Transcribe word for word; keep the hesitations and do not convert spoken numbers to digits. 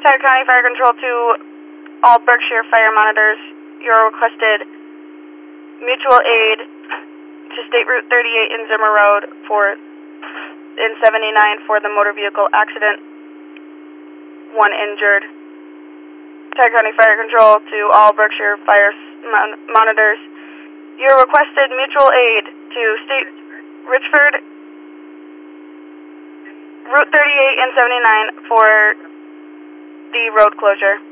Tiger County Fire Control to all Berkshire fire monitors. You're requested mutual aid to State Route thirty-eight in Zimmer Road for in seventy-nine for the motor vehicle accident. One injured. Tiger County Fire Control to all Berkshire fire mon monitors. You're requested mutual aid to State Richford, Route thirty-eight and seventy-nine for the road closure.